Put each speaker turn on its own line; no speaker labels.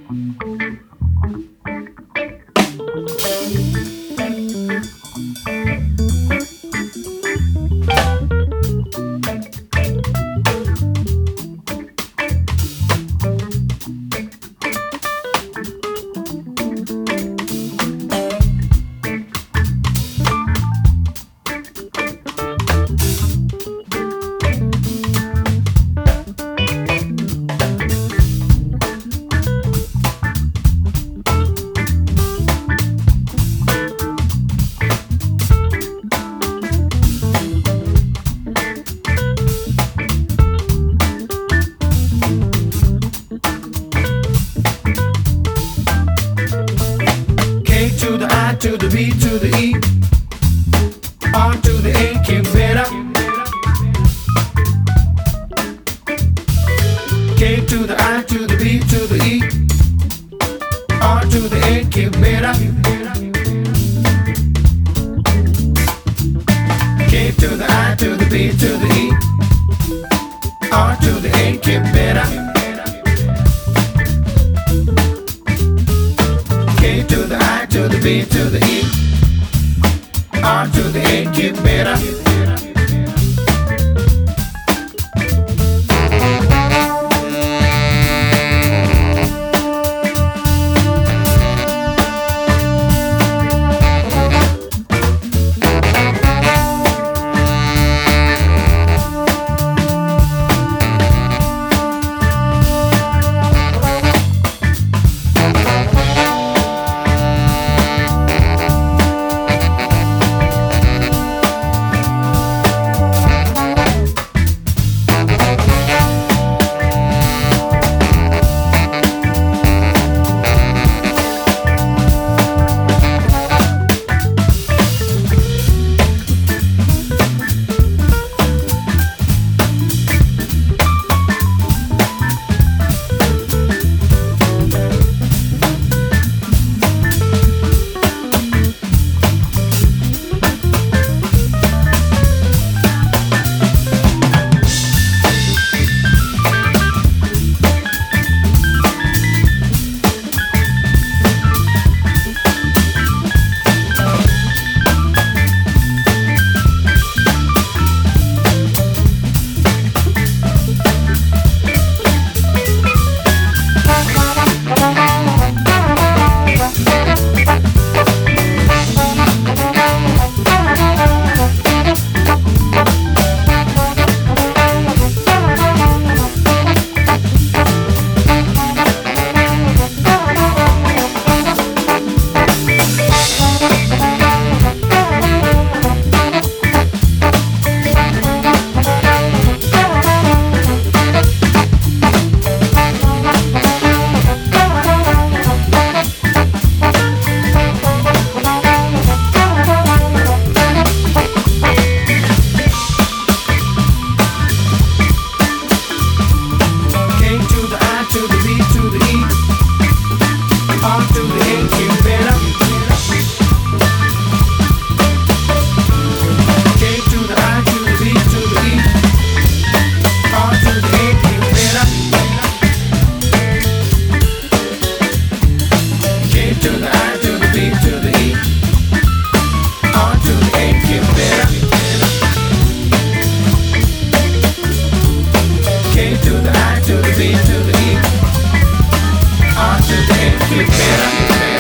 To the I to the B to the E, R to the A, get better. K to the I to the B to the E, R to the A, get better. K to the I to the B to the E, R to the A, get better. K to the I to the B to the E, R to the A, get better. to the I to the B to the E, R to the A, get better.